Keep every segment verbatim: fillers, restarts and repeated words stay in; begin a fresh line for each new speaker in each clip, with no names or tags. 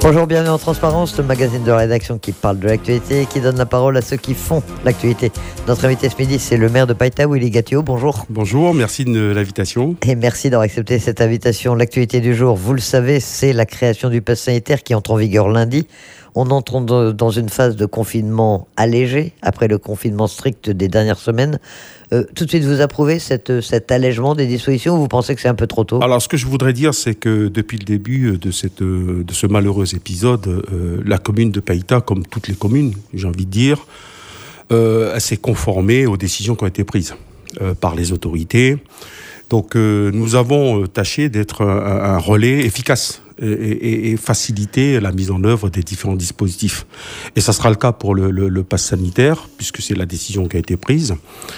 Bonjour, bienvenue en Transparence, le magazine de rédaction qui parle de l'actualité et qui donne la parole à ceux qui font l'actualité. Notre invité ce midi, c'est le maire de Païta, Willy Gatio. Bonjour.
Bonjour, merci de l'invitation.
Et merci d'avoir accepté cette invitation. L'actualité du jour, vous le savez, c'est la création du pass sanitaire qui entre en vigueur lundi. On entre dans une phase de confinement allégé après le confinement strict des dernières semaines. Euh, tout de suite, vous approuvez cette, cet allègement des dispositions ou vous pensez que c'est un peu trop tôt ?
Alors, ce que je voudrais dire, c'est que depuis le début de, cette, de ce malheureux épisode, euh, la commune de Païta, comme toutes les communes, j'ai envie de dire, euh, elle s'est conformée aux décisions qui ont été prises euh, par les autorités. Donc, euh, nous avons tâché d'être un, un relais efficace et, et, et faciliter la mise en œuvre des différents dispositifs. Et ça sera le cas pour le, le, le pass sanitaire, puisque c'est la décision qui a été prise.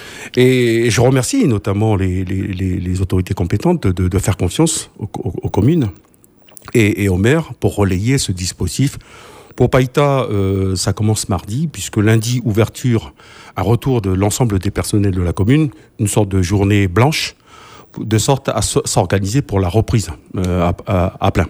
Et je remercie notamment les, les, les, les autorités compétentes de, de faire confiance aux, aux, aux communes et, et aux maires pour relayer ce dispositif. Pour Païta, euh, ça commence mardi, puisque lundi, ouverture, un retour de l'ensemble des personnels de la commune, une sorte de journée blanche, de sorte à s'organiser pour la reprise euh, à, à, à plein.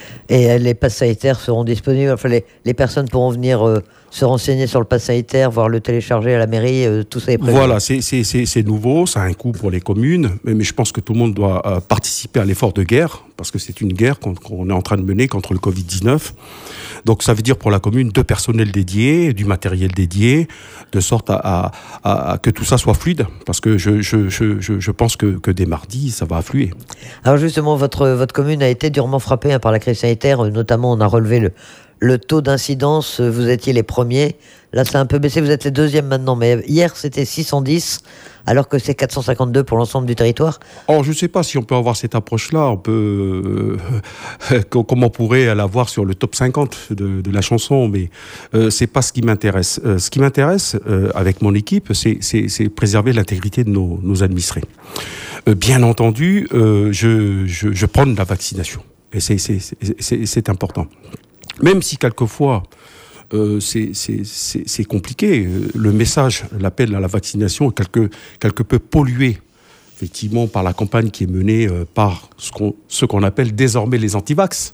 Et les passes sanitaires seront disponibles, enfin les, les personnes pourront venir euh, se renseigner sur le pass sanitaire, voire le télécharger à la mairie, euh, tout ça est prévu.
Voilà, c'est, c'est, c'est, c'est nouveau, ça a un coût pour les communes, mais, mais je pense que tout le monde doit euh, participer à l'effort de guerre, parce que c'est une guerre qu'on, qu'on est en train de mener contre le covid dix-neuf. Donc ça veut dire pour la commune deux personnels dédiés, du matériel dédié, de sorte à, à, à que tout ça soit fluide, parce que je, je, je, je, je pense que, que dès mardi, ça va affluer.
Alors justement, votre, votre commune a été durement frappée hein, par la crise sanitaire, notamment on a relevé le, le taux d'incidence, vous étiez les premiers, là ça a un peu baissé, vous êtes les deuxièmes maintenant, mais hier c'était six cent dix, alors que c'est quatre cent cinquante-deux pour l'ensemble du territoire.
Or, je ne sais pas si on peut avoir cette approche-là, on peut, euh, comme on pourrait l'avoir sur le top cinquante de, de la chanson, mais euh, ce n'est pas ce qui m'intéresse. Euh, ce qui m'intéresse, euh, avec mon équipe, c'est, c'est, c'est préserver l'intégrité de nos, nos administrés. Euh, bien entendu, euh, je, je, je prône la vaccination, et c'est, c'est, c'est, c'est, c'est important. Même si quelquefois, euh, c'est, c'est, c'est, c'est compliqué, le message, l'appel à la vaccination est quelque, quelque peu pollué, effectivement, par la campagne qui est menée euh, par ce qu'on, ce qu'on appelle désormais les antivax.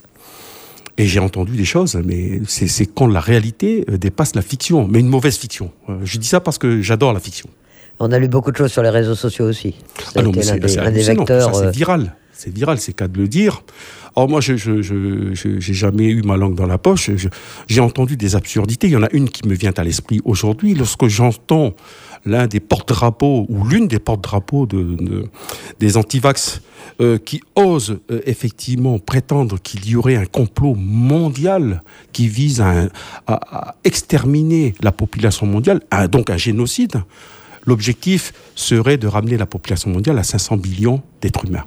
Et j'ai entendu des choses, mais c'est, c'est quand la réalité dépasse la fiction, mais une mauvaise fiction. Euh, je dis ça parce que j'adore la fiction.
On a lu beaucoup de choses sur les réseaux sociaux aussi. Ça
ah
a
non,
été
mais
l'un
c'est,
des,
c'est
l'un des vecteurs.
Ça, c'est viral. C'est viral, c'est qu'à de le dire. Or moi, je, je, je, je, j'ai jamais eu ma langue dans la poche. Je, j'ai entendu des absurdités. Il y en a une qui me vient à l'esprit aujourd'hui. Lorsque j'entends l'un des porte-drapeaux, ou l'une des porte-drapeaux de, de, des antivax, euh, qui ose euh, effectivement prétendre qu'il y aurait un complot mondial qui vise à, à, à exterminer la population mondiale, à, donc un génocide, l'objectif serait de ramener la population mondiale à cinq cents millions d'êtres humains.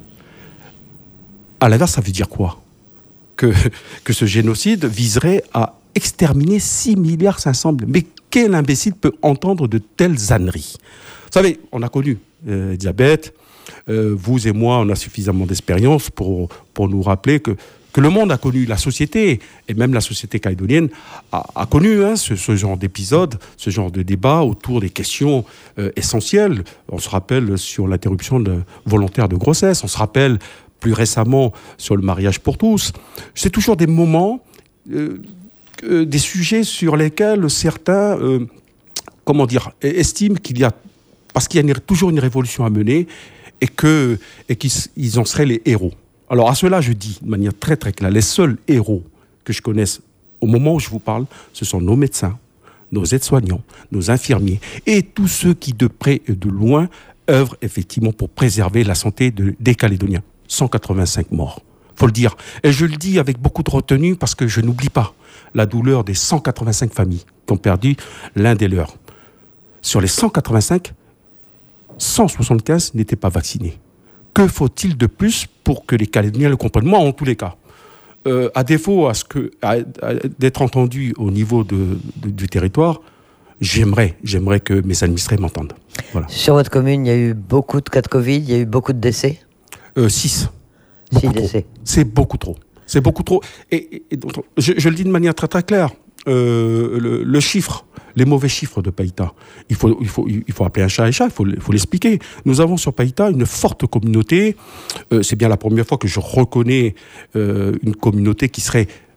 À l'inverse, ça veut dire quoi ? que, que ce génocide viserait à exterminer six milliards cinq cents. Mais quel imbécile peut entendre de telles âneries ? Vous savez, on a connu euh, Elisabeth, euh, vous et moi, on a suffisamment d'expérience pour, pour nous rappeler que, que le monde a connu, la société, et même la société calédonienne, a, a connu hein, ce, ce genre d'épisode, ce genre de débat autour des questions euh, essentielles. On se rappelle sur l'interruption de, volontaire de grossesse, on se rappelle plus récemment sur le mariage pour tous. C'est toujours des moments, euh, euh, des sujets sur lesquels certains, euh, comment dire, estiment qu'il y a, parce qu'il y a une, toujours une révolution à mener et, que, et qu'ils ils en seraient les héros. Alors à cela, je dis de manière très très claire, les seuls héros que je connaisse au moment où je vous parle, ce sont nos médecins, nos aides-soignants, nos infirmiers et tous ceux qui de près et de loin œuvrent effectivement pour préserver la santé de, des Calédoniens. cent quatre-vingt-cinq morts, faut le dire. Et je le dis avec beaucoup de retenue parce que je n'oublie pas la douleur des cent quatre-vingt-cinq familles qui ont perdu l'un des leurs. Sur les cent quatre-vingt-cinq, cent soixante-quinze n'étaient pas vaccinés. Que faut-il de plus pour que les Calédoniens le comprennent ? Moi, en tous les cas, euh, à défaut à ce que, à, à, d'être entendu au niveau de, de, du territoire, j'aimerais, j'aimerais que mes administrés m'entendent. Voilà.
Sur votre commune, il y a eu beaucoup de cas de Covid, il y a eu beaucoup de décès ?
Euh, six.
Six décès.
C'est beaucoup trop. C'est beaucoup trop. Et, et, et donc, je, je le dis de manière très très claire. Euh, le, le chiffre, les mauvais chiffres de Païta, il faut, il faut, il faut appeler un chat un chat, il faut, il faut l'expliquer. Nous avons sur Païta une forte communauté. Euh, c'est bien la première fois que je reconnais euh, une communauté qui serait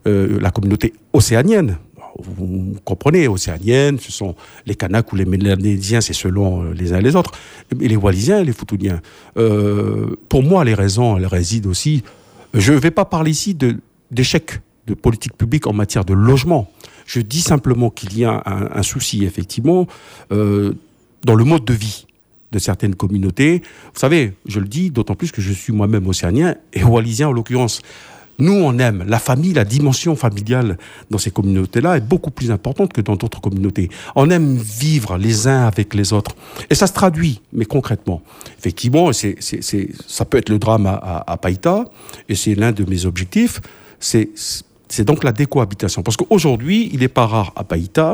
euh, la communauté océanienne. Vous comprenez, océanienne, ce sont les Kanaks ou les Mélanésiens, c'est selon euh, les uns et les autres, et les Wallisiens et les Futuniens. Euh, pour moi, les raisons, elles résident aussi... Je ne vais pas parler ici de, d'échec de politique publique en matière de logement. Je dis simplement qu'il y a un, un souci, effectivement, euh, dans le mode de vie de certaines communautés. Vous savez, je le dis, d'autant plus que je suis moi-même océanien et wallisien en l'occurrence. Nous, on aime la famille, la dimension familiale dans ces communautés-là est beaucoup plus importante que dans d'autres communautés. On aime vivre les uns avec les autres. Et ça se traduit, mais concrètement. Effectivement, c'est, c'est, c'est, ça peut être le drame à, à, à Païta, et c'est l'un de mes objectifs, c'est, c'est donc la décohabitation. Parce qu'aujourd'hui, il n'est pas rare à Païta,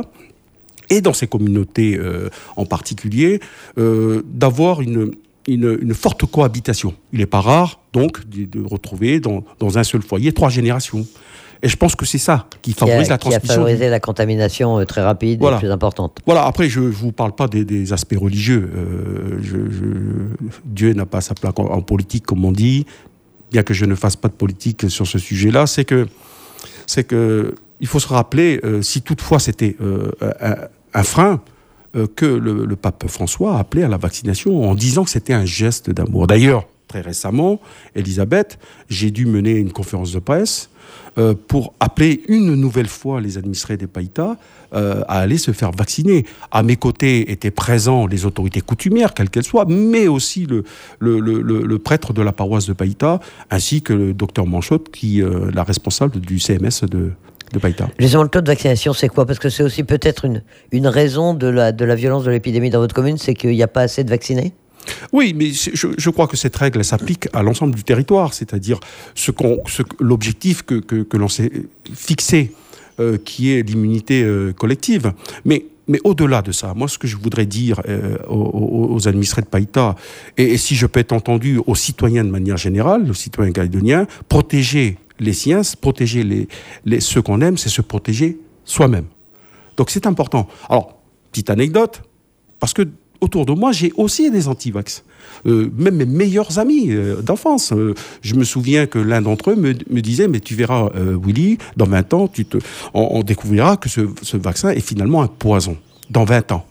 et dans ces communautés euh, en particulier, euh, d'avoir une... Une, une forte cohabitation. Il n'est pas rare, donc, de, de retrouver dans, dans un seul foyer trois générations. Et je pense que c'est ça qui favorise
qui a,
la transmission.
Qui a favorisé la contamination euh, très rapide
voilà.
et plus importante.
Voilà, après, je ne vous parle pas des, des aspects religieux. Euh, je, je, Dieu n'a pas sa place en, en politique, comme on dit, bien que je ne fasse pas de politique sur ce sujet-là. C'est que, c'est que il faut se rappeler, euh, si toutefois c'était euh, un, un frein, que le, le pape François a appelé à la vaccination en disant que c'était un geste d'amour. D'ailleurs, très récemment, Elisabeth, j'ai dû mener une conférence de presse euh, pour appeler une nouvelle fois les administrés des Païta euh, à aller se faire vacciner. À mes côtés étaient présents les autorités coutumières, quelles qu'elles soient, mais aussi le, le, le, le prêtre de la paroisse de Païta, ainsi que le docteur Manchotte, qui est euh, la responsable du C M S de de Païta.
Justement, le taux de vaccination, c'est quoi? Parce que c'est aussi peut-être une, une raison de la, de la violence de l'épidémie dans votre commune, c'est qu'il n'y a pas assez de vaccinés?
Oui, mais je, je crois que cette règle s'applique à l'ensemble du territoire, c'est-à-dire ce qu'on, ce, l'objectif que, que, que l'on s'est fixé, euh, qui est l'immunité euh, collective. Mais, mais au-delà de ça, moi, ce que je voudrais dire euh, aux, aux administrés de Païta, et, et si je peux être entendu aux citoyens de manière générale, aux citoyens calédoniens, protéger les siens, protéger les, les, ceux qu'on aime, c'est se protéger soi-même. Donc c'est important. Alors, petite anecdote, parce que autour de moi, j'ai aussi des anti-vax. Euh, même mes meilleurs amis euh, d'enfance. Euh, je me souviens que l'un d'entre eux me, me disait, mais tu verras, euh, Willy, dans vingt ans, tu te, on, on découvrira que ce, ce vaccin est finalement un poison. Dans vingt ans.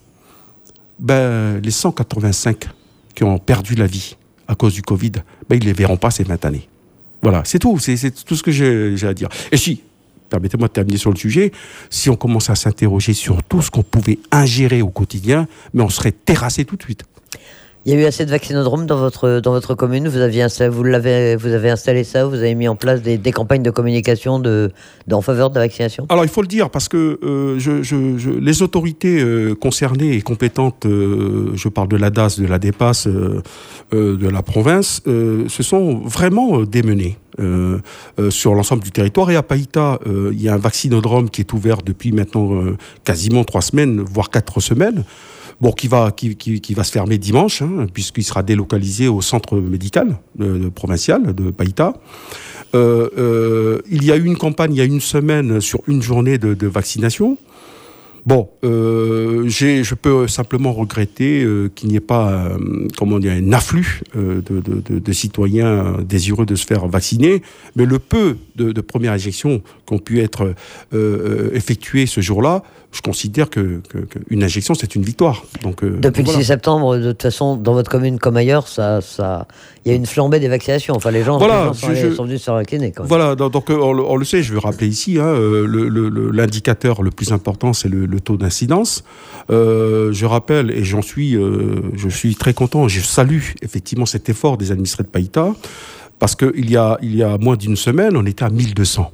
Ben, les cent quatre-vingt-cinq qui ont perdu la vie à cause du Covid, ben, ils ne les verront pas ces vingt années. Voilà, c'est tout, c'est, c'est tout ce que j'ai, j'ai à dire. Et si, permettez-moi de terminer sur le sujet, si on commence à s'interroger sur tout ce qu'on pouvait ingérer au quotidien, mais on serait terrassé tout de suite.
Il y a eu assez de vaccinodromes dans votre, dans votre commune. Vous, aviez installé, vous, l'avez, vous avez installé ça, vous avez mis en place des, des campagnes de communication de, de, en faveur de la vaccination?
Alors, il faut le dire, parce que euh, je, je, je, les autorités euh, concernées et compétentes, euh, je parle de l'A D A S, de la DEPAS, euh, euh, de la province, euh, se sont vraiment euh, démenées. Euh, euh, sur l'ensemble du territoire. Et à Païta, euh, il y a un vaccinodrome qui est ouvert depuis maintenant euh, quasiment trois semaines, voire quatre semaines. Bon, qui va, qui, qui, qui va se fermer dimanche, hein, puisqu'il sera délocalisé au centre médical euh, provincial de Païta. Euh, euh, il y a eu une campagne il y a une semaine sur une journée de, de vaccination. Bon, euh, j'ai, je peux simplement regretter euh, qu'il n'y ait pas, euh, comment dire, un afflux euh, de, de, de, de citoyens désireux de se faire vacciner, mais le peu de, de premières injections qui ont pu être euh, effectuées ce jour-là, je considère que, que, que une injection, c'est une victoire. Donc, euh,
Depuis
voilà.
le six septembre, de toute façon, dans votre commune comme ailleurs, ça, ça, il y a une flambée des vaccinations. Enfin, les gens,
voilà,
les gens sont,
je,
allés, sont venus se faire vacciner. Quand même.
Voilà, donc on, on le sait, je veux rappeler ici, hein, le, le, le, l'indicateur le plus important, c'est le, le taux d'incidence. Euh, je rappelle, et j'en suis, euh, je suis très content, je salue effectivement cet effort des administrés de Païta, parce qu'il y a, il y a moins d'une semaine, on était à mille deux cents.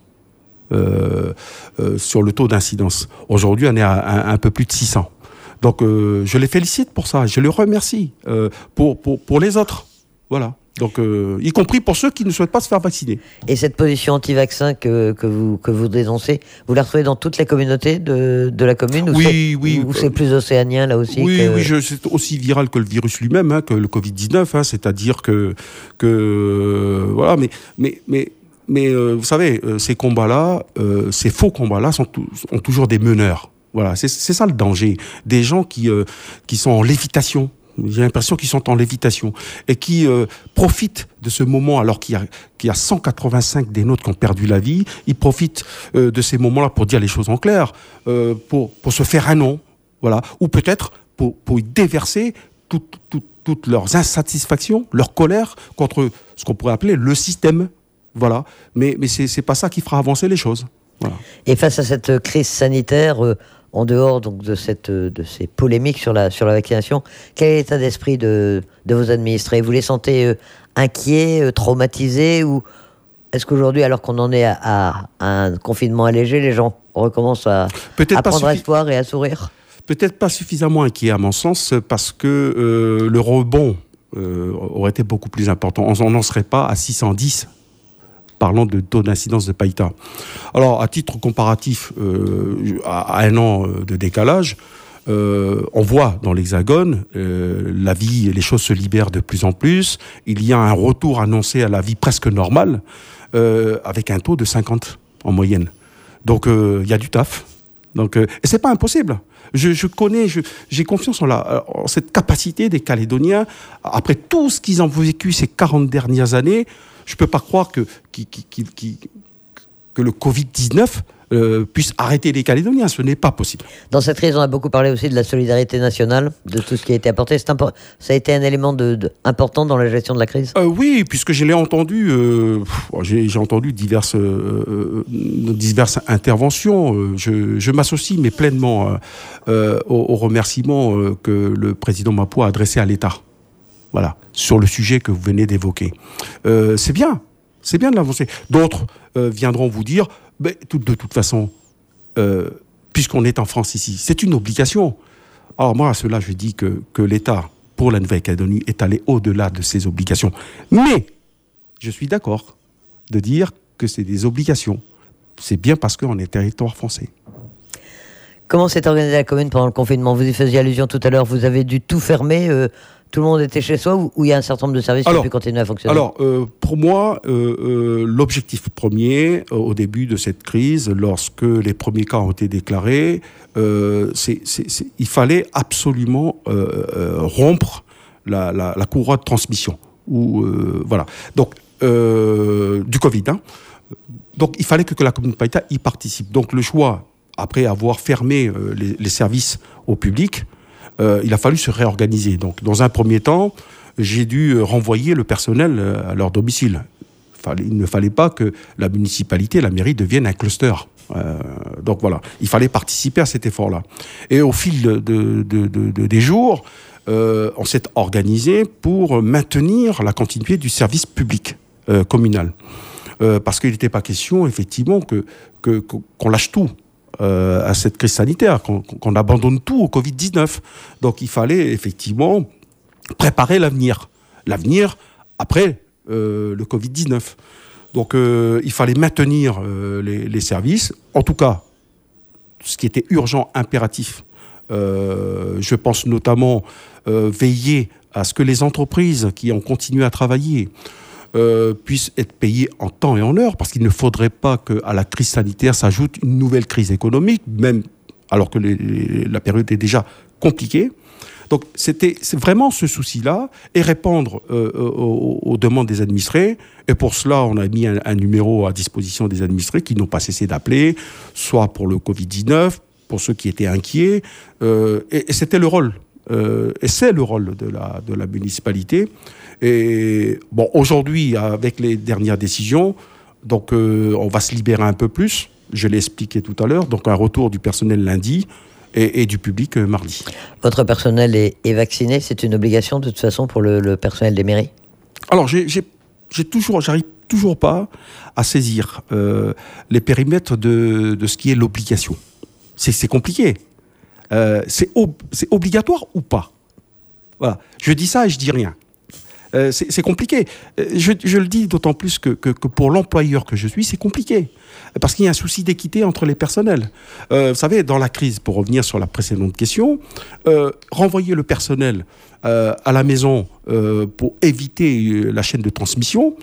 Euh, euh, sur le taux d'incidence. Aujourd'hui, on est à, à, à un peu plus de six cents. Donc, euh, je les félicite pour ça. Je les remercie euh, pour, pour, pour les autres. Voilà. Donc, euh, y compris pour ceux qui ne souhaitent pas se faire vacciner.
Et cette position anti-vaccin que, que, vous, que vous dénoncez, vous la retrouvez dans toutes les communautés de, de la commune? Ou
oui,
c'est,
oui.
Ou c'est plus océanien, là aussi?
Oui,
que...
oui, je, c'est aussi viral que le virus lui-même, hein, que le covid dix-neuf. Hein, c'est-à-dire que... que euh, voilà, mais... mais, mais Mais euh, vous savez, euh, ces combats-là, euh, ces faux combats-là sont, tou- ont toujours des meneurs. Voilà, c'est, c'est ça le danger. Des gens qui, euh, qui sont en lévitation. J'ai l'impression qu'ils sont en lévitation et qui euh, profitent de ce moment, alors qu'il y a, qu'il y a cent quatre-vingt-cinq des nôtres qui ont perdu la vie. Ils profitent euh, de ces moments-là pour dire les choses en clair, euh, pour, pour se faire un nom, voilà, ou peut-être pour, pour y déverser toutes, toutes, toutes leurs insatisfactions, leur colère contre ce qu'on pourrait appeler le système. Voilà. Mais, mais c'est, c'est pas ça qui fera avancer les choses. Voilà.
Et face à cette crise sanitaire, euh, en dehors donc de, cette, de ces polémiques sur la, sur la vaccination, quel est l'état d'esprit de, de vos administrés? Vous les sentez euh, inquiets, euh, traumatisés, ou est-ce qu'aujourd'hui, alors qu'on en est à, à, à un confinement allégé, les gens recommencent à, à prendre suffi- espoir et à sourire?
Peut-être pas suffisamment inquiets à mon sens, parce que euh, le rebond euh, aurait été beaucoup plus important. On n'en serait pas à six cent dix, parlant de taux d'incidence de Païta. Alors, à titre comparatif, euh, à, à un an de décalage, euh, on voit dans l'Hexagone, euh, la vie, les choses se libèrent de plus en plus. Il y a un retour annoncé à la vie presque normale, euh, avec un taux de cinquante en moyenne. Donc, euh, il y a du taf. Donc, euh, et c'est pas impossible. Je, je connais, je, j'ai confiance en, la, en cette capacité des Calédoniens, après tout ce qu'ils ont vécu ces quarante dernières années. Je ne peux pas croire que, qui, qui, qui, qui, que le covid dix-neuf euh, puisse arrêter les Calédoniens. Ce n'est pas possible.
Dans cette crise, on a beaucoup parlé aussi de la solidarité nationale, de tout ce qui a été apporté. C'est impo- ça a été un élément de, de, important dans la gestion de la crise
euh, Oui, puisque je l'ai entendu, euh, j'ai, j'ai entendu diverses, euh, diverses interventions. Euh, je, je m'associe mais pleinement euh, euh, aux, aux remerciements euh, que le président Mapou a adressés à l'État. Voilà, sur le sujet que vous venez d'évoquer. Euh, c'est bien, c'est bien de l'avancer. D'autres euh, viendront vous dire, mais tout, de toute façon, euh, puisqu'on est en France ici, c'est une obligation. Alors moi, à cela, je dis que, que l'État, pour la Nouvelle-Calédonie, est allé au-delà de ses obligations. Mais, je suis d'accord de dire que c'est des obligations. C'est bien parce qu'on est territoire français.
Comment s'est organisée la commune pendant le confinement? Vous y faisiez allusion tout à l'heure, vous avez dû tout fermer, euh, tout le monde était chez soi, ou il y a un certain nombre de services alors, qui ont pu continuer à fonctionner?
Alors, euh, pour moi, euh, euh, l'objectif premier, euh, au début de cette crise, lorsque les premiers cas ont été déclarés, euh, c'est, c'est, c'est, il fallait absolument euh, euh, rompre la, la, la courroie de transmission. Ou, euh, voilà. Donc, euh, du Covid. Hein. Donc, il fallait que, que la commune de Païta y participe. Donc, le choix, après avoir fermé euh, les, les services au public, Euh, il a fallu se réorganiser. Donc, dans un premier temps, j'ai dû renvoyer le personnel à leur domicile. Fallait, il ne fallait pas que la municipalité, la mairie, devienne un cluster. Euh, donc voilà, il fallait participer à cet effort-là. Et au fil de, de, de, de, des jours, euh, on s'est organisé pour maintenir la continuité du service public euh, communal. Euh, parce qu'il n'était pas question, effectivement, que, que, qu'on lâche tout. Euh, à cette crise sanitaire, qu'on, qu'on abandonne tout au covid dix-neuf. Donc il fallait effectivement préparer l'avenir. L'avenir après euh, le covid dix-neuf. Donc euh, il fallait maintenir euh, les, les services, en tout cas ce qui était urgent, impératif. Euh, je pense notamment euh, veiller à ce que les entreprises qui ont continué à travailler Euh, puissent être payés en temps et en heure, parce qu'il ne faudrait pas qu'à la crise sanitaire s'ajoute une nouvelle crise économique, même alors que les, les, la période est déjà compliquée. Donc c'était, c'est vraiment ce souci-là, et répondre euh, aux, aux demandes des administrés. Et pour cela, on a mis un, un numéro à disposition des administrés qui n'ont pas cessé d'appeler, soit pour le covid dix-neuf, pour ceux qui étaient inquiets, euh, et, et c'était le rôle. Euh, et c'est le rôle de la, de la municipalité. Et bon, aujourd'hui, avec les dernières décisions, donc euh, on va se libérer un peu plus. Je l'ai expliqué tout à l'heure. Donc un retour du personnel lundi et, et du public euh, mardi.
Votre personnel est, est vacciné? C'est une obligation de toute façon pour le, le personnel des mairies?
Alors j'ai, j'ai, j'ai toujours, j'arrive toujours pas à saisir euh, les périmètres de, de ce qui est l'obligation. C'est, c'est compliqué. Euh, c'est, ob- c'est obligatoire ou pas? Voilà. Je dis ça et je dis rien. Euh, c'est, c'est compliqué. Je, je le dis d'autant plus que, que, que pour l'employeur que je suis, c'est compliqué. Parce qu'il y a un souci d'équité entre les personnels. Euh, vous savez, dans la crise, pour revenir sur la précédente question, euh, renvoyer le personnel euh, à la maison euh, pour éviter la chaîne de transmission,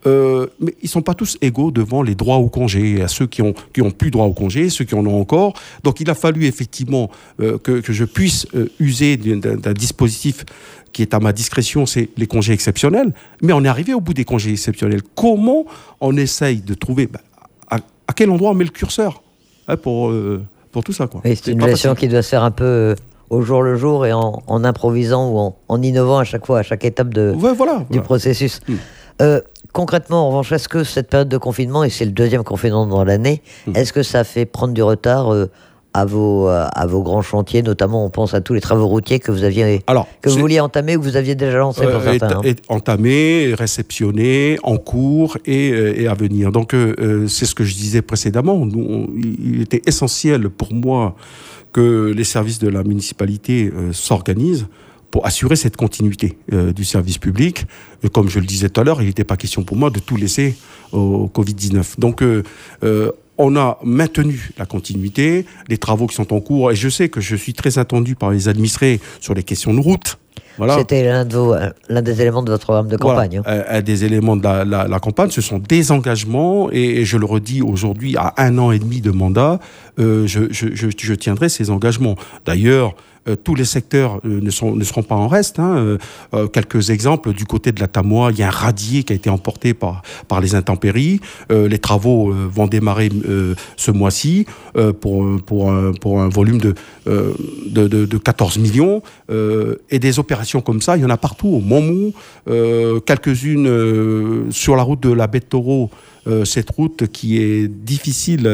Euh, mais ils ne sont pas tous égaux devant les droits au congé, à ceux qui ont, qui ont plus droit au congé, ceux qui en ont encore. Donc il a fallu effectivement euh, que, que je puisse euh, user d'un, d'un dispositif qui est à ma discrétion, c'est les congés exceptionnels. Mais on est arrivé au bout des congés exceptionnels. Comment on essaye de trouver, bah, à, à quel endroit on met le curseur hein, pour, euh, pour tout ça quoi.
Oui, c'est, c'est une gestion facile. Qui doit se faire un peu... Euh... au jour le jour et en, en improvisant ou en, en innovant à chaque fois, à chaque étape de,
ouais, voilà,
du
voilà.
processus. Mmh. Euh, concrètement, en revanche, est-ce que cette période de confinement, et c'est le deuxième confinement dans l'année, mmh. est-ce que ça fait prendre du retard euh, à, vos, euh, à vos grands chantiers, notamment on pense à tous les travaux routiers que vous aviez, Alors, que vous vouliez entamer ou que vous aviez déjà lancé euh, pour certains
hein. Entamé, réceptionné, en cours et, et à venir. Donc euh, c'est ce que je disais précédemment. Nous, on, il était essentiel pour moi que les services de la municipalité euh, s'organisent pour assurer cette continuité euh, du service public. Et comme je le disais tout à l'heure, il n'était pas question pour moi de tout laisser au covid dix-neuf. Donc, euh, euh, on a maintenu la continuité, les travaux qui sont en cours, et je sais que je suis très attendu par les administrés sur les questions de route.
Voilà. C'était l'un, de vos, l'un des éléments de votre programme de campagne.
Voilà. Hein. Un des éléments de la, la, la campagne, ce sont des engagements, et, et je le redis aujourd'hui, à un an et demi de mandat, euh, je, je, je, je tiendrai ces engagements. D'ailleurs, Euh, tous les secteurs euh, ne, sont, ne seront pas en reste. Hein. Euh, euh, quelques exemples, du côté de la Tamois, il y a un radier qui a été emporté par, par les intempéries. Euh, les travaux euh, vont démarrer euh, ce mois-ci euh, pour, pour, un, pour un volume de, euh, de, de, de quatorze millions. Euh, et des opérations comme ça, il y en a partout, au Montmont, euh, quelques-unes euh, sur la route de la Baie-de-Taureau. Euh, cette route qui est difficile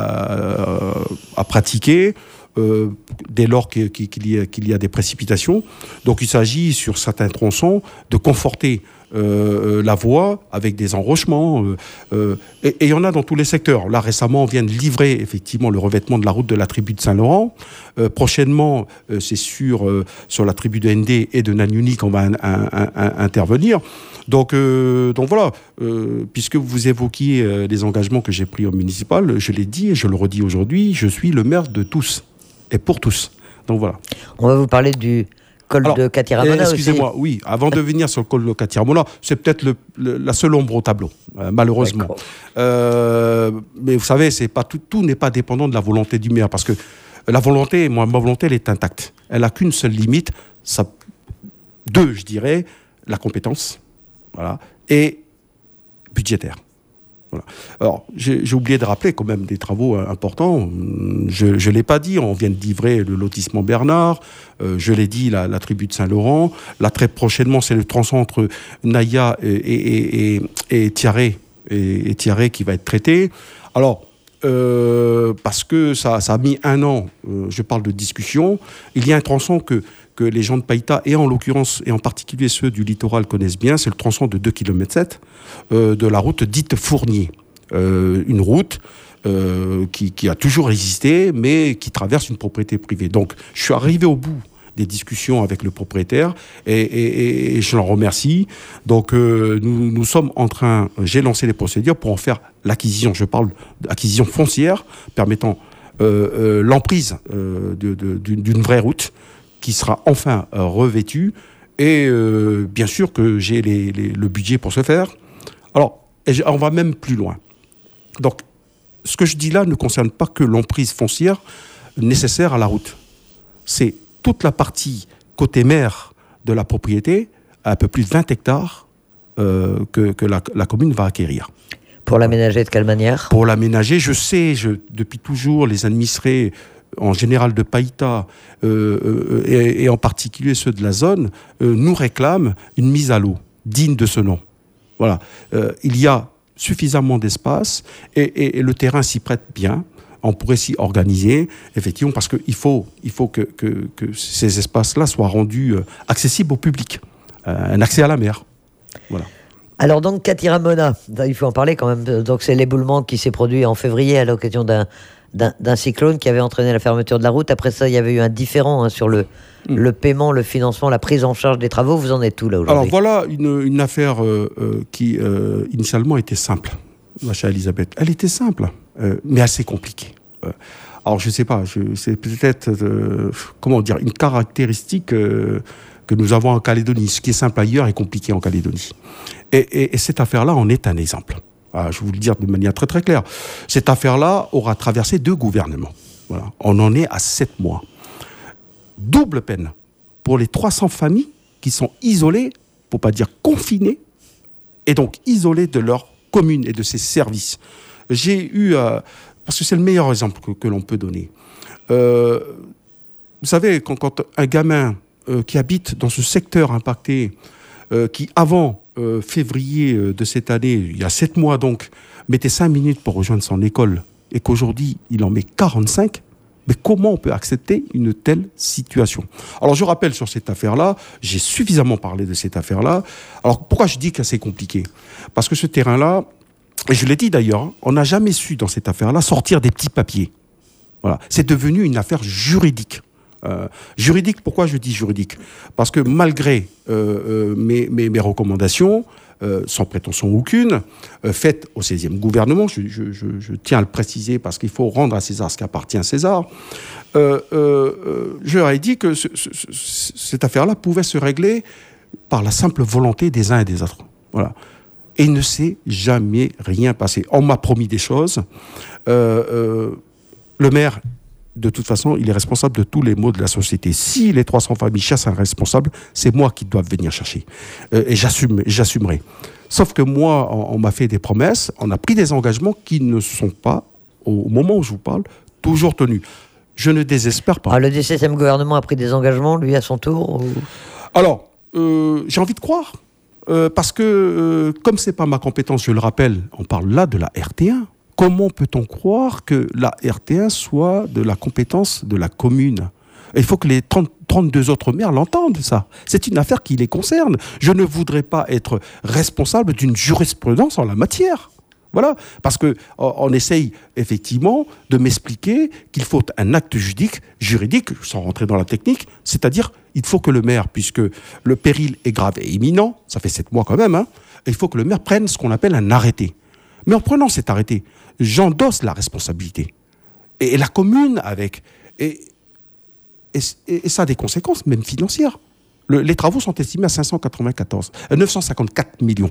à, à pratiquer, Euh, dès lors qu'il, qu'il, y a, qu'il y a des précipitations. Donc il s'agit sur certains tronçons de conforter euh, la voie avec des enrochements. Euh, euh, et il y en a dans tous les secteurs. Là récemment, on vient de livrer effectivement le revêtement de la route de la tribu de Saint-Laurent. Euh, prochainement, euh, c'est sur, euh, sur la tribu de Ndé et de Nanyuny qu'on va un, un, un, un, intervenir. Donc, euh, donc voilà, euh, puisque vous évoquiez euh, les engagements que j'ai pris au municipal, je l'ai dit et je le redis aujourd'hui, je suis le maire de tous. Et pour tous. Donc voilà.
On va vous parler du col Alors, de Katiramona
aussi. Excusez-moi, oui, avant de venir sur le col de Katiramona, c'est peut-être le, le, la seule ombre au tableau, euh, malheureusement. Euh, mais vous savez, c'est pas tout, tout n'est pas dépendant de la volonté du maire, parce que la volonté, moi, ma volonté, elle est intacte. Elle n'a qu'une seule limite, ça, deux, je dirais, la compétence, voilà, et budgétaire. Voilà. Alors, j'ai, j'ai oublié de rappeler quand même des travaux euh, importants. Je ne l'ai pas dit, on vient de livrer le lotissement Bernard, euh, je l'ai dit, la, la tribu de Saint-Laurent. Là, très prochainement, c'est le tronçon entre Naya et, et, et, et Tiaré, et, et Tiaré qui va être traité. Alors, euh, parce que ça, ça a mis un an, euh, je parle de discussion, il y a un tronçon que que les gens de Païta, et en l'occurrence, et en particulier ceux du littoral connaissent bien, c'est le tronçon de deux virgule sept kilomètres euh, de la route dite Fournier. Euh, une route euh, qui, qui a toujours existé, mais qui traverse une propriété privée. Donc, je suis arrivé au bout des discussions avec le propriétaire, et, et, et je l'en remercie. Donc, euh, nous, nous sommes en train, j'ai lancé les procédures pour en faire l'acquisition, je parle d'acquisition foncière, permettant euh, euh, l'emprise euh, de, de, d'une, d'une vraie route, qui sera enfin euh, revêtu, et euh, bien sûr que j'ai les, les, le budget pour ce faire. Alors, et on va même plus loin. Donc, ce que je dis là ne concerne pas que l'emprise foncière nécessaire à la route. C'est toute la partie côté mer de la propriété, à un peu plus de vingt hectares, euh, que, que la, la commune va acquérir.
Pour l'aménager de quelle manière ?
Pour l'aménager, je sais, je, depuis toujours, les administrés en général de Païta, euh, euh, et, et en particulier ceux de la zone, euh, nous réclament une mise à l'eau digne de ce nom. Voilà. Euh, il y a suffisamment d'espace, et, et, et le terrain s'y prête bien. On pourrait s'y organiser, effectivement, parce qu'il faut, il faut que, que, que ces espaces-là soient rendus euh, accessibles au public. Euh, un accès à la mer. Voilà.
Alors donc, Katiramona, il faut en parler quand même. Donc c'est l'éboulement qui s'est produit en février à l'occasion d'un D'un, d'un cyclone qui avait entraîné la fermeture de la route. Après ça, il y avait eu un différend hein, sur le, mmh. le paiement, le financement, la prise en charge des travaux. Vous en êtes où là aujourd'hui ?
Alors voilà une, une affaire euh, euh, qui euh, initialement était simple, ma chère Elisabeth. Elle était simple, euh, mais assez compliquée. alors je ne sais pas, je, c'est peut-être, euh, comment dire, une caractéristique euh, que nous avons en Calédonie. Ce qui est simple ailleurs est compliqué en Calédonie. Et, et, et cette affaire-là en est un exemple. Ah, je vais vous le dire de manière très très claire. Cette affaire-là aura traversé deux gouvernements. Voilà. On en est à sept mois. Double peine pour les trois cents familles qui sont isolées, pour ne pas dire confinées, et donc isolées de leur commune et de ses services. J'ai eu, euh, parce que c'est le meilleur exemple que, que l'on peut donner. Euh, vous savez, quand, quand un gamin euh, qui habite dans ce secteur impacté, euh, qui avant euh, février de cette année, il y a sept mois donc, mettait cinq minutes pour rejoindre son école, et qu'aujourd'hui il en met quarante-cinq, mais comment on peut accepter une telle situation ? Alors je rappelle sur cette affaire-là, j'ai suffisamment parlé de cette affaire-là. Alors pourquoi je dis que c'est compliqué ? Parce que ce terrain-là, et je l'ai dit d'ailleurs, on n'a jamais su dans cette affaire-là sortir des petits papiers. Voilà. C'est devenu une affaire juridique. Euh, juridique, pourquoi je dis juridique ? Parce que malgré euh, euh, mes, mes, mes recommandations, Euh, sans prétention aucune, euh, faite au seizième gouvernement, je, je, je, je tiens à le préciser parce qu'il faut rendre à César ce qui appartient à César, euh, euh, je leur ai dit que ce, ce, ce, cette affaire-là pouvait se régler par la simple volonté des uns et des autres. Voilà. Et il ne s'est jamais rien passé. On m'a promis des choses. Euh, euh, le maire, de toute façon, il est responsable de tous les maux de la société. Si les trois cents familles chassent un responsable, c'est moi qui dois venir chercher. Euh, et j'assume, j'assumerai. Sauf que moi, on, on m'a fait des promesses, on a pris des engagements qui ne sont pas, au moment où je vous parle, toujours tenus. Je ne désespère pas.
Ah, le dix-septième gouvernement a pris des engagements, lui, à son tour ou...
Alors, euh, j'ai envie de croire. Euh, parce que, euh, comme ce n'est pas ma compétence, je le rappelle, on parle là de la R T un. Comment peut-on croire que la R T un soit de la compétence de la commune ? Il faut que les trente, trente-deux autres maires l'entendent, ça. C'est une affaire qui les concerne. Je ne voudrais pas être responsable d'une jurisprudence en la matière. Voilà. Parce qu'on essaye effectivement de m'expliquer qu'il faut un acte juridique, juridique, sans rentrer dans la technique, c'est-à-dire il faut que le maire, puisque le péril est grave et imminent, ça fait sept mois quand même, hein, il faut que le maire prenne ce qu'on appelle un arrêté. Mais en prenant cet arrêté, j'endosse la responsabilité. Et, et la commune avec. Et, et, et ça a des conséquences, même financières. Le, les travaux sont estimés à cinq cent quatre-vingt-quatorze, euh, neuf cent cinquante-quatre millions.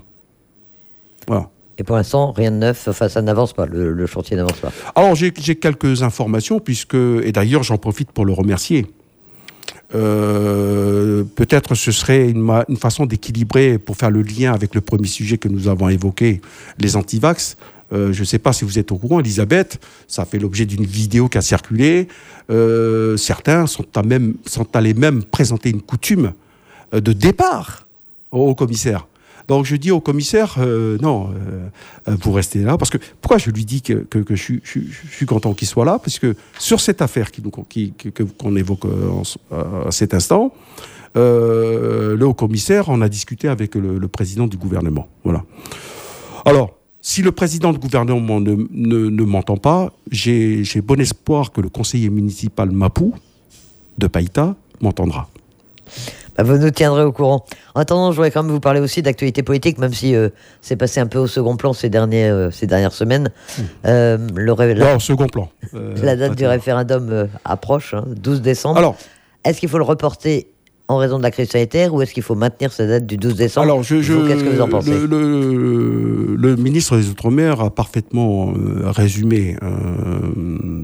Voilà.
Et pour l'instant, rien de neuf, enfin ça n'avance pas, le, le chantier n'avance pas.
Alors j'ai, j'ai quelques informations, puisque, et d'ailleurs j'en profite pour le remercier. Euh, peut-être ce serait une, une façon d'équilibrer pour faire le lien avec le premier sujet que nous avons évoqué, les antivax. Euh, je ne sais pas si vous êtes au courant, Elisabeth, ça a fait l'objet d'une vidéo qui a circulé. Euh, certains sont, à même, sont allés même présenter une coutume de départ au, au commissaire. Donc je dis au commissaire, euh, non, euh, vous restez là. Parce que, pourquoi je lui dis que, que, que je, suis, je, je suis content qu'il soit là ? Parce que sur cette affaire qui nous, qui, que, qu'on évoque en, à cet instant, euh, le haut-commissaire, on a discuté avec le, le président du gouvernement. Voilà. Alors, si le président du gouvernement ne, ne, ne m'entend pas, j'ai, j'ai bon espoir que le conseiller municipal Mapou de Païta m'entendra.
Bah, vous nous tiendrez au courant. En attendant, je voudrais quand même vous parler aussi d'actualité politique, même si euh, c'est passé un peu au second plan ces, derniers, euh, ces dernières semaines. Mmh. Euh, le ré... la...
Non, au second plan.
Euh, la date du référendum euh, approche, hein, douze décembre.
Alors,
est-ce qu'il faut le reporter en raison de la crise sanitaire ou est-ce qu'il faut maintenir cette date du douze décembre ?
Alors, je, je,
vous, qu'est-ce que vous en pensez ?
le, le, le ministre des Outre-mer a parfaitement euh, résumé euh,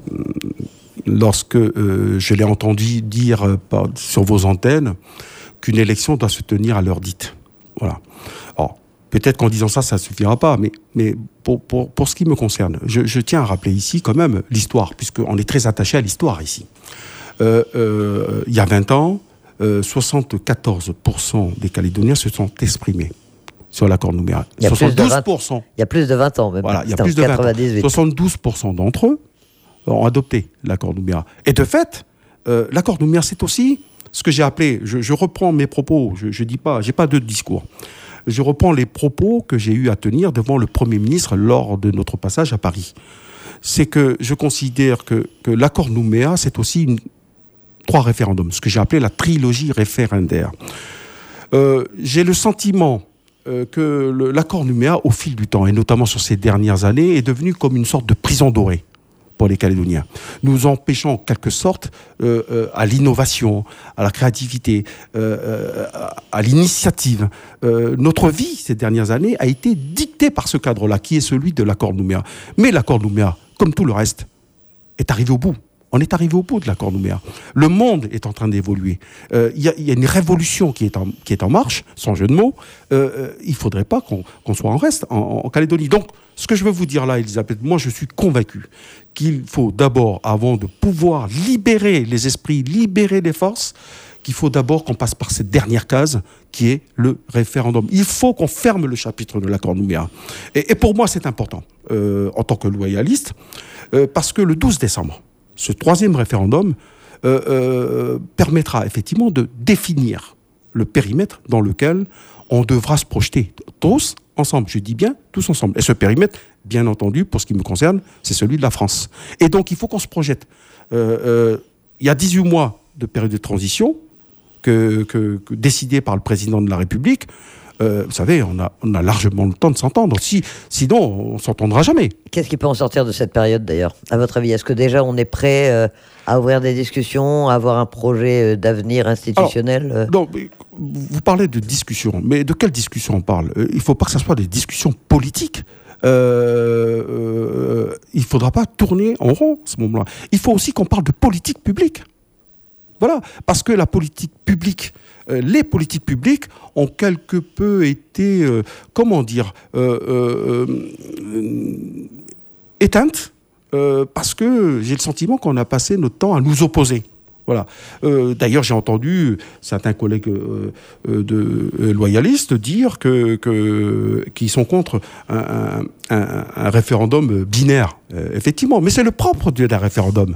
lorsque euh, je l'ai entendu dire euh, par, sur vos antennes qu'une élection doit se tenir à l'heure dite. Voilà. Alors, peut-être qu'en disant ça, ça ne suffira pas, mais, mais pour, pour, pour ce qui me concerne, je, je tiens à rappeler ici quand même l'histoire, puisqu'on est très attaché à l'histoire ici. Euh, euh, il y a vingt ans, euh, soixante-quatorze pour cent des Calédoniens se sont exprimés sur l'accord Nouméa.
Il y a
soixante-douze pour cent.
Il y a plus de vingt ans même.
Voilà, il y a plus de vingt ans. soixante-douze pour cent d'entre eux ont adopté l'accord Nouméa. Et de fait, euh, l'accord Nouméa, c'est aussi ce que j'ai appelé, je, je reprends mes propos, je ne dis pas, j'ai pas de discours. Je reprends les propos que j'ai eu à tenir devant le Premier ministre lors de notre passage à Paris. C'est que je considère que, que l'accord Nouméa, c'est aussi une, trois référendums, ce que j'ai appelé la trilogie référendaire. Euh, j'ai le sentiment euh, que le, l'accord Nouméa, au fil du temps, et notamment sur ces dernières années, est devenu comme une sorte de prison dorée pour les Calédoniens. Nous empêchons en quelque sorte euh, euh, à l'innovation, à la créativité, euh, euh, à l'initiative. Euh, notre vie ces dernières années a été dictée par ce cadre-là, qui est celui de l'accord Nouméa. Mais l'accord Nouméa, comme tout le reste, est arrivé au bout. On est arrivé au bout de l'accord Nouméa. Le monde est en train d'évoluer. Il euh, y, y a une révolution qui est en, qui est en marche, sans jeu de mots. Euh, il ne faudrait pas qu'on, qu'on soit en reste en, en Calédonie. Donc, ce que je veux vous dire là, Elisabeth, moi je suis convaincu qu'il faut d'abord, avant de pouvoir libérer les esprits, libérer les forces, qu'il faut d'abord qu'on passe par cette dernière case qui est le référendum. Il faut qu'on ferme le chapitre de l'accord Nouméa. Et, et pour moi, c'est important, euh, en tant que loyaliste, euh, parce que le douze décembre, ce troisième référendum euh, euh, permettra effectivement de définir le périmètre dans lequel on devra se projeter tous ensemble. Je dis bien tous ensemble. Et ce périmètre, bien entendu, pour ce qui me concerne, c'est celui de la France. Et donc, il faut qu'on se projette. Euh, euh, il y a dix-huit mois de période de transition que, que, que décidée par le président de la République. Euh, vous savez, on a, on a largement le temps de s'entendre. Si, sinon, on ne s'entendra jamais.
Qu'est-ce qui peut en sortir de cette période, d'ailleurs, à votre avis? Est-ce que déjà on est prêt euh, à ouvrir des discussions, à avoir un projet euh, d'avenir institutionnel? euh...
Alors, non, vous parlez de discussion, mais de quelle discussion on parle? Il ne faut pas que ce soit des discussions politiques. Euh, euh, il ne faudra pas tourner en rond à ce moment-là. Il faut aussi qu'on parle de politique publique. Voilà, parce que la politique publique, euh, les politiques publiques ont quelque peu été, euh, comment dire, euh, euh, euh, éteintes, euh, parce que j'ai le sentiment qu'on a passé notre temps à nous opposer. Voilà. Euh, d'ailleurs, j'ai entendu certains collègues euh, de euh, loyalistes dire que, que qu'ils sont contre un, un, un, un référendum binaire. Euh, effectivement, mais c'est le propre d'un référendum.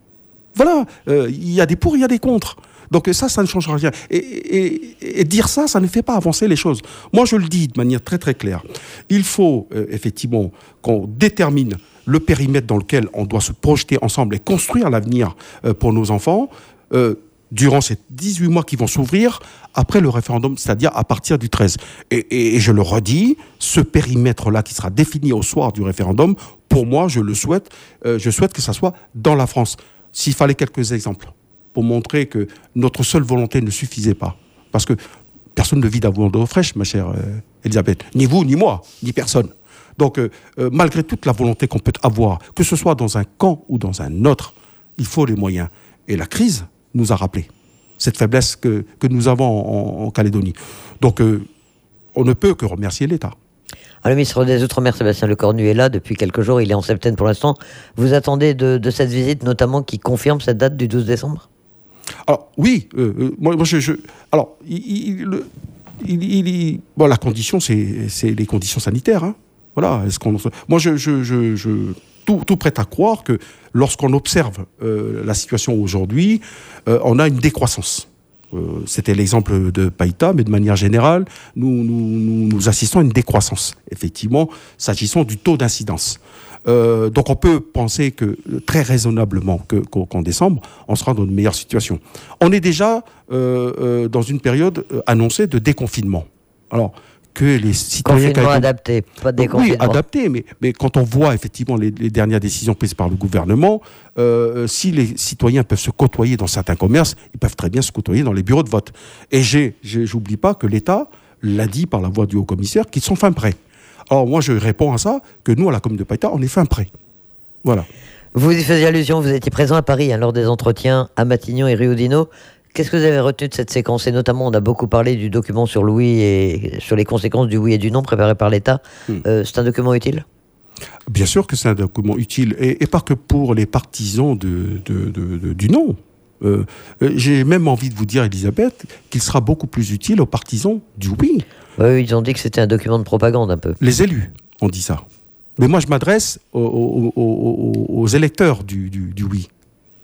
Voilà, euh, il y a des pour, il y a des contre. Donc ça, ça ne changera rien. Et, et, et dire ça, ça ne fait pas avancer les choses. Moi, je le dis de manière très très claire. Il faut euh, effectivement qu'on détermine le périmètre dans lequel on doit se projeter ensemble et construire l'avenir euh, pour nos enfants euh, durant ces dix-huit mois qui vont s'ouvrir après le référendum, c'est-à-dire à partir du treize. Et, et, et je le redis, ce périmètre-là qui sera défini au soir du référendum, pour moi, je le souhaite, euh, je souhaite que ça soit dans la France. S'il fallait quelques exemples pour montrer que notre seule volonté ne suffisait pas. Parce que personne ne vit d'avoir d'eau fraîche, ma chère euh, Elisabeth. Ni vous, ni moi, ni personne. Donc, euh, euh, malgré toute la volonté qu'on peut avoir, que ce soit dans un camp ou dans un autre, il faut les moyens. Et la crise nous a rappelé cette faiblesse que, que nous avons en, en Calédonie. Donc, euh, on ne peut que remercier l'État.
Alors, le ministre des Outre-mer, Sébastien Lecornu, est là depuis quelques jours. Il est en septembre pour l'instant. Vous attendez de, de cette visite, notamment, qui confirme cette date du douze décembre?
Alors, oui. Euh, moi, moi, je, je... Alors, il, il, le, il, il, il... Bon, la condition, c'est, c'est les conditions sanitaires. Hein. Voilà. Est-ce qu'on... Moi, je... je, je, je... Tout, tout prêt à croire que lorsqu'on observe euh, la situation aujourd'hui, euh, on a une décroissance. Euh, c'était l'exemple de Païta, mais de manière générale, nous, nous, nous assistons à une décroissance, effectivement, s'agissant du taux d'incidence. Euh, donc on peut penser que, très raisonnablement, que, qu'en, qu'en décembre, on sera dans une meilleure situation. On est déjà euh, euh, dans une période annoncée de déconfinement. Alors, que les citoyens...
Confinement adapté, pas déconfinement.
Oui, adapté, mais, mais quand on voit effectivement les, les dernières décisions prises par le gouvernement, euh, si les citoyens peuvent se côtoyer dans certains commerces, ils peuvent très bien se côtoyer dans les bureaux de vote. Et j'ai, j'ai, j'oublie pas que l'État l'a dit par la voix du haut-commissaire qu'ils sont fin prêts. Alors moi, je réponds à ça, que nous, à la commune de Païta, on est fin prêts. Voilà.
Vous y faisiez allusion, vous étiez présent à Paris hein, lors des entretiens à Matignon et Riodino. Qu'est-ce que vous avez retenu de cette séquence? Et notamment, on a beaucoup parlé du document sur le oui et sur les conséquences du oui et du non préparé par l'État. Mmh. Euh, c'est un document utile?
Bien sûr que c'est un document utile, et, et pas que pour les partisans de, de, de, de, du non. Euh, j'ai même envie de vous dire, Elisabeth, qu'il sera beaucoup plus utile aux partisans du oui.
Oui, ils ont dit que c'était un document de propagande un peu.
Les élus ont dit ça. Mais moi, je m'adresse aux, aux, aux, aux électeurs du, du, du oui.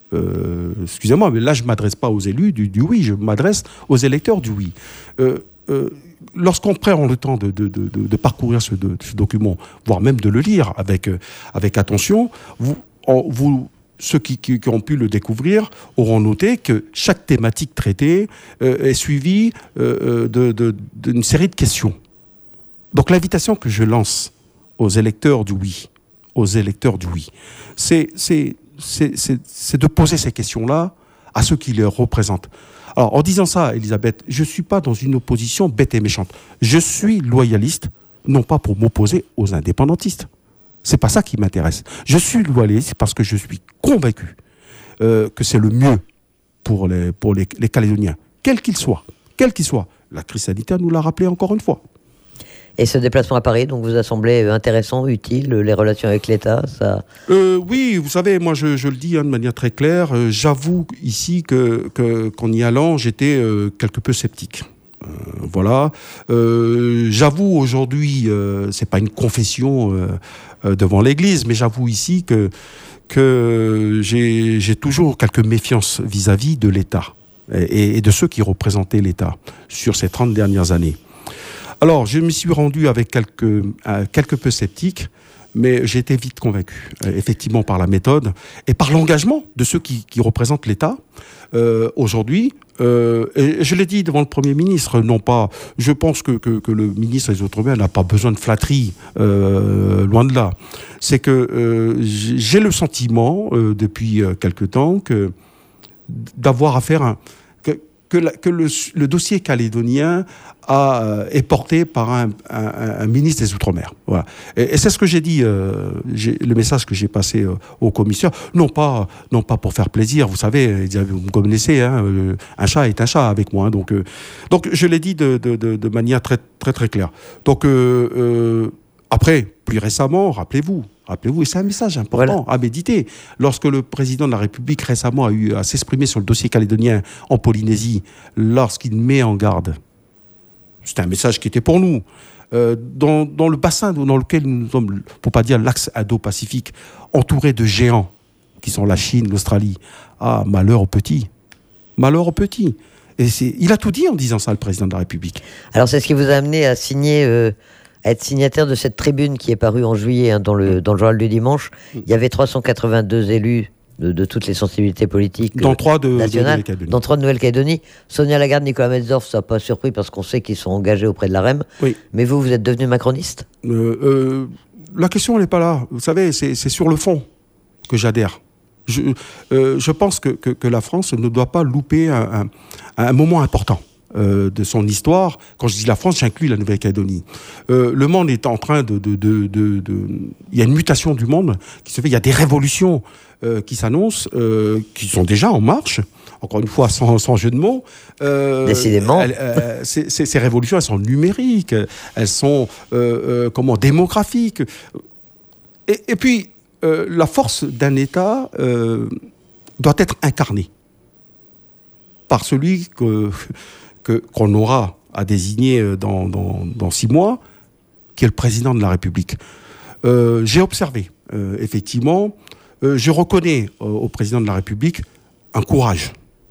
Euh, excusez-moi, mais là, je ne m'adresse pas aux élus du, du oui, je m'adresse aux électeurs du oui. Euh, euh, lorsqu'on prend le temps de, de, de, de parcourir ce, de, ce document, voire même de le lire avec, euh, avec attention, vous, en, vous, ceux qui, qui, qui ont pu le découvrir auront noté que chaque thématique traitée euh, est suivie euh, de, de, d'une série de questions. Donc l'invitation que je lance aux électeurs du oui, aux électeurs du oui. C'est, c'est, c'est, c'est, c'est de poser ces questions-là à ceux qui les représentent. Alors, en disant ça, Elisabeth, je ne suis pas dans une opposition bête et méchante. Je suis loyaliste, non pas pour m'opposer aux indépendantistes. C'est pas ça qui m'intéresse. Je suis loyaliste parce que je suis convaincu euh, que c'est le mieux pour les, pour les, les Calédoniens, quels qu'ils soient, quels qu'ils soient. La crise sanitaire nous l'a rappelé encore une fois.
Et ce déplacement à Paris, donc, vous a semblé intéressant, utile, les relations avec l'État, ça...
euh, Oui, vous savez, moi je, je le dis hein, de manière très claire, euh, j'avoue ici que, que, qu'en y allant, j'étais euh, quelque peu sceptique. Euh, voilà. Euh, j'avoue aujourd'hui, euh, c'est pas une confession euh, euh, devant l'Église, mais j'avoue ici que, que j'ai, j'ai toujours quelques méfiances vis-à-vis de l'État et, et de ceux qui représentaient l'État sur ces trente dernières années. Alors, je me suis rendu avec quelques, euh, quelque peu sceptique, mais j'ai été vite convaincu, euh, effectivement, par la méthode et par l'engagement de ceux qui, qui représentent l'État euh, aujourd'hui. Euh, et je l'ai dit devant le Premier ministre, non pas... Je pense que, que, que le ministre des Outre-mer n'a pas besoin de flatterie, euh, loin de là. C'est que euh, j'ai le sentiment, euh, depuis euh, quelque temps, que d'avoir affaire à... Que, que, la, que le, le dossier calédonien a, euh, est porté par un, un, un ministre des Outre-mer. Voilà. Et, et c'est ce que j'ai dit, euh, j'ai, le message que j'ai passé euh, au commissaire, non pas, non pas pour faire plaisir, vous savez, vous me connaissez, hein, euh, un chat est un chat avec moi. Hein, donc, euh, donc je l'ai dit de, de, de, de manière très, très, très claire. Donc euh, euh, après, plus récemment, rappelez-vous, Rappelez-vous, et c'est un message important voilà. à méditer. Lorsque le président de la République récemment a eu à s'exprimer sur le dossier calédonien en Polynésie, lorsqu'il met en garde, c'était un message qui était pour nous. Euh, dans, dans le bassin dans lequel nous sommes, pour pas dire l'axe Indo-Pacifique, entouré de géants qui sont la Chine, l'Australie, ah, malheur aux petits. Malheur aux petits. Et c'est, il a tout dit en disant ça, le président de la République.
Alors c'est ce qui vous a amené à signer... Euh... être signataire de cette tribune qui est parue en juillet hein, dans, le, dans le journal du dimanche. Il y avait trois cent quatre-vingt-deux élus de, de toutes les sensibilités politiques
dans trois de,
nationales,
de
dans trois de Nouvelle-Calédonie. Sonia Lagarde, Nicolas Metzdorf, ça n'a pas surpris parce qu'on sait qu'ils sont engagés auprès de la R E M. Oui. Mais vous, vous êtes devenu macroniste
euh, euh, La question, elle n'est pas là. Vous savez, c'est, c'est sur le fond que j'adhère. Je, euh, je pense que, que, que la France ne doit pas louper un, un, un moment important. Euh, de son histoire. Quand je dis la France, j'inclus la Nouvelle-Calédonie. Euh, le monde est en train de, de, de, de, de... Il y a une mutation du monde qui se fait. Il y a des révolutions euh, qui s'annoncent, euh, qui sont déjà en marche. Encore une fois, sans, sans jeu de mots.
Euh, Décidément.
Elles, euh, ces, ces, ces révolutions, elles sont numériques. Elles sont euh, euh, comment démographiques. Et, et puis, euh, la force d'un État euh, doit être incarnée par celui que Que, qu'on aura à désigner dans, dans, dans six mois, qui est le président de la République. Euh, j'ai observé, euh, effectivement, euh, je reconnais euh, au président de la République un courage.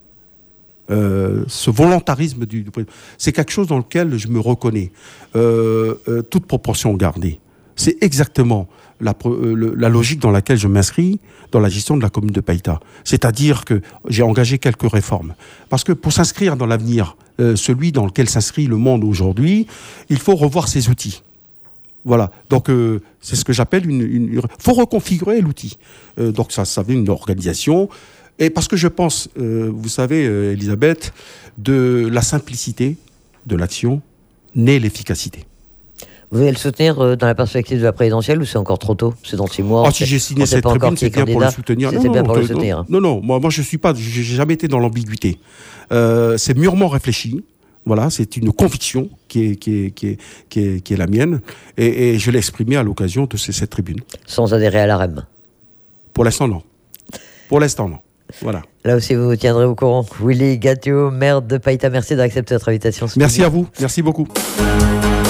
Euh, ce volontarisme du, du président, c'est quelque chose dans lequel je me reconnais, euh, euh, toute proportion gardée. C'est exactement la, euh, la logique dans laquelle je m'inscris dans la gestion de la commune de Païta. C'est-à-dire que j'ai engagé quelques réformes. Parce que pour s'inscrire dans l'avenir, euh, celui dans lequel s'inscrit le monde aujourd'hui, il faut revoir ses outils. Voilà. Donc, euh, c'est ce que j'appelle une... Il faut reconfigurer l'outil. Euh, donc, ça, ça veut une organisation. Et parce que je pense, euh, vous savez, euh, Elisabeth, de la simplicité de l'action naît l'efficacité.
Vous allez le soutenir euh, dans la perspective de la présidentielle ou c'est encore trop tôt? C'est dans six mois.
Ah, si j'ai signé cette tribune, c'est bien pour le soutenir.
C'est bien pour le soutenir.
Non, non, moi, moi je suis pas, j'ai jamais été dans l'ambiguïté. Euh, c'est mûrement réfléchi. Voilà, c'est une conviction qui est, qui est, qui est, qui est, qui est la mienne. Et, et je l'ai exprimée à l'occasion de cette tribune.
Sans adhérer à la R E M?
Pour l'instant, non. Pour l'instant, non. Voilà.
Là aussi, vous vous tiendrez au courant. Willy Gatio, maire de Païta, merci d'avoir accepté notre invitation.
Merci à vous. Merci beaucoup.